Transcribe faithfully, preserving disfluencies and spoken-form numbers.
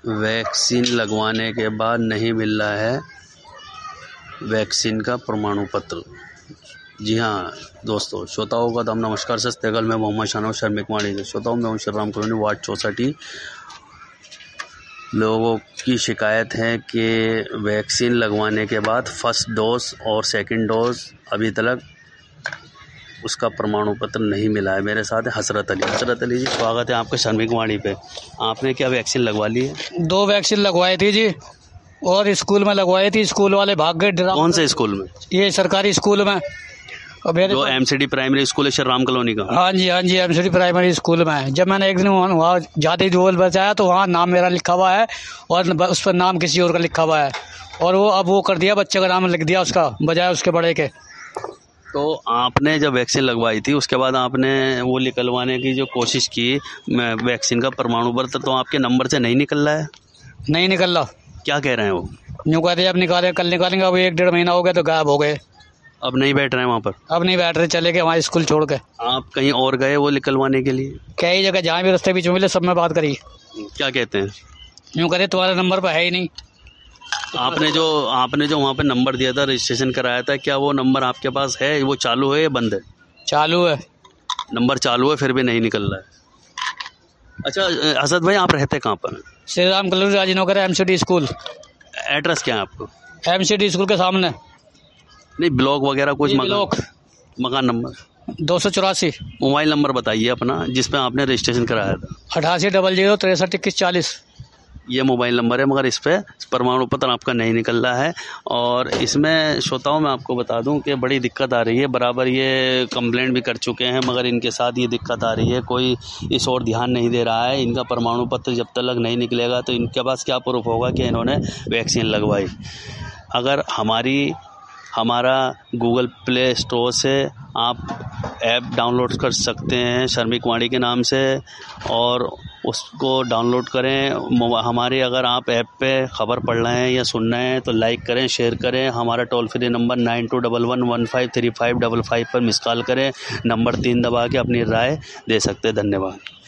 Vaccine लगवाने के बाद नहीं मिल रहा है वैक्सीन का प्रमाण पत्र। जी हाँ दोस्तों, श्रोताओं का दाम नमस्कार। सस्तेगल में मोहम्मद शानवाज शर्मिक वाणी श्रोताओं में श्री राम कॉलोनी वार्ड चौसठी। लोगों की शिकायत है कि वैक्सीन लगवाने के बाद फर्स्ट डोज और सेकंड डोज अभी तक उसका प्रमाण पत्र नहीं मिला है। मेरे साथ है हसरत अली। हसरत अली जी, स्वागत है आपके शर्मिक वाणी पे। आपने क्या वैक्सीन लगवा ली है? दो वैक्सीन लगवाई थी जी, और स्कूल में लगवाई थी। स्कूल वाले भाग गए। कौन से स्कूल में? ये सरकारी स्कूल में। और मेरे जो एमसीडी प्राइमरी स्कूल है श्री राम कॉलोनी का? हाँ जी हाँ जी, एमसीडी प्राइमरी स्कूल में। जब मैंने एक दिन वहाँ जाते डोल बचाया तो वहाँ नाम मेरा लिखा हुआ है और उस पर नाम किसी और का लिखा हुआ है, और वो अब वो कर दिया, बच्चे का नाम लिख दिया उसका बजाय उसके बड़े के। तो आपने जब वैक्सीन लगवाई थी उसके बाद आपने वो निकलवाने की जो कोशिश की वैक्सीन का प्रमाण पत्र, तो आपके नंबर से नहीं निकल रहा है? नहीं निकल रहा। क्या कह रहे हैं वो? यूँ कहते हैं अब निकाले कल निकालेंगे। अब एक डेढ़ महीना हो गया तो गायब हो गए। अब नहीं बैठ रहे हैं वहाँ पर? अब नहीं बैठ रहे, चले गए वहाँ स्कूल छोड़ के। आप कहीं और गए वो निकलवाने के लिए? कई जगह जहाँ भी रास्ते बीच में मिले सब में बात करी। क्या कहते हैं? यूँ कहते तुम्हारे नंबर पर है ही नहीं। आपने जो आपने जो वहाँ पे नंबर दिया था, रजिस्ट्रेशन कराया था, क्या वो नंबर आपके पास है? वो चालू है या बंद है? चालू है। नंबर चालू है, फिर भी नहीं निकल रहा है। अच्छा असद भाई, आप रहते कहाँ पर? Shri Ram colony Rajinagar MCD school. Address क्या है आपको? एमसीडी स्कूल के सामने। नहीं ब्लॉक वगैरह कुछ? ब्लॉक। मकान नंबर? दो सौ चौरासी। मोबाइल नंबर बताइए अपना जिसपे आपने रजिस्ट्रेशन कराया था। अठासी डबल जीरो तिरसठ इक्कीस चालीस। ये मोबाइल नंबर है, मगर इस पे प्रमाण पत्र आपका नहीं निकल रहा है। और इसमें श्रोताओं मैं आपको बता दूं कि बड़ी दिक्कत आ रही है। बराबर ये कंप्लेंट भी कर चुके हैं, मगर इनके साथ ये दिक्कत आ रही है, कोई इस ओर ध्यान नहीं दे रहा है। इनका प्रमाण पत्र जब तक नहीं निकलेगा तो इनके पास क्या प्रूफ होगा कि इन्होंने वैक्सीन लगवाई। अगर हमारी हमारा गूगल प्ले स्टोर से आप ऐप डाउनलोड कर सकते हैं शर्मिक वाणी के नाम से, और उसको डाउनलोड करें। हमारे अगर आप ऐप पे ख़बर पढ़ रहे हैं या सुन रहे हैं तो लाइक करें, शेयर करें। हमारा toll free number nine two double one one five three five double five पर मिस कॉल करें। नंबर तीन दबा के अपनी राय दे सकते हैं। धन्यवाद।